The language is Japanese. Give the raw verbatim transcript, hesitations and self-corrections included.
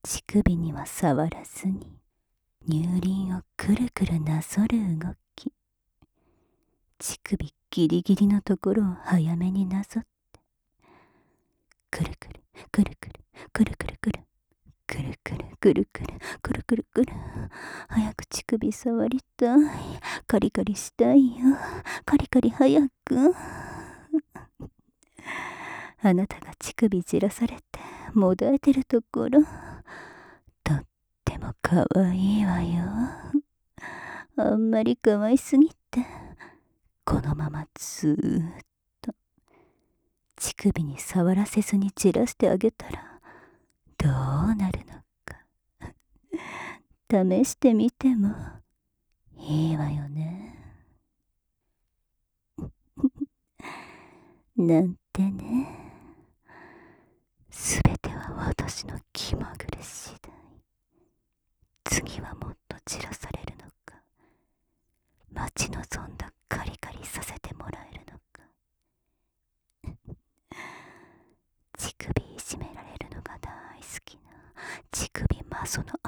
乳首には触らずに乳輪をくるくるなぞる動き。乳首ギリギリのところを早めになぞって、くるくるくるくるくるくるくるくるくるくるくるくるくるくる。早く乳首触りたい。カリカリしたいよ。カリカリ早く。あなたが乳首じらされてもだえてるところ、とってもかわいいわよ。あんまりかわいすぎて、このままずーっと乳首に触らせずにじらしてあげたらどうなるのか試してみてもいいわよね。なんてね。すべては私の気まぐれ次第。次はもっとじらされるのか、待ち望んだカリカリさせてもらえるのか。乳首いじめられるのが大好きな乳首マゾの